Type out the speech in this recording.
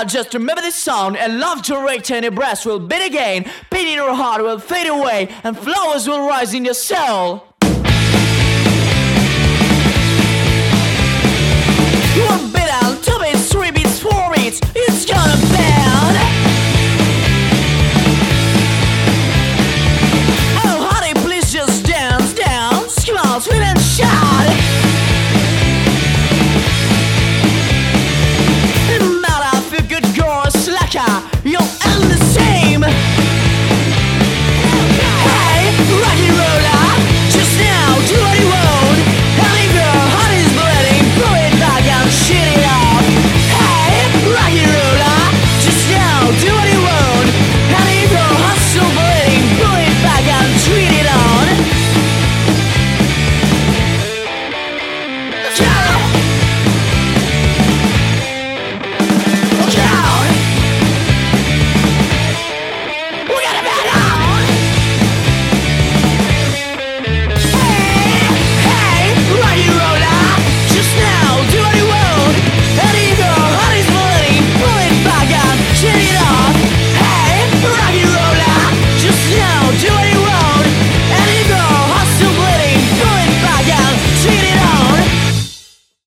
now, just remember this sound, and love to rate in your breast will beat again, pain in your heart will fade away, and flowers will rise in your soul. One beat down, 2 beats, 3 beats, 4 beats, it's gonna bend. Oh honey, please just dance, dance, come on, scream and shout. Matter if you could go slacker, you'll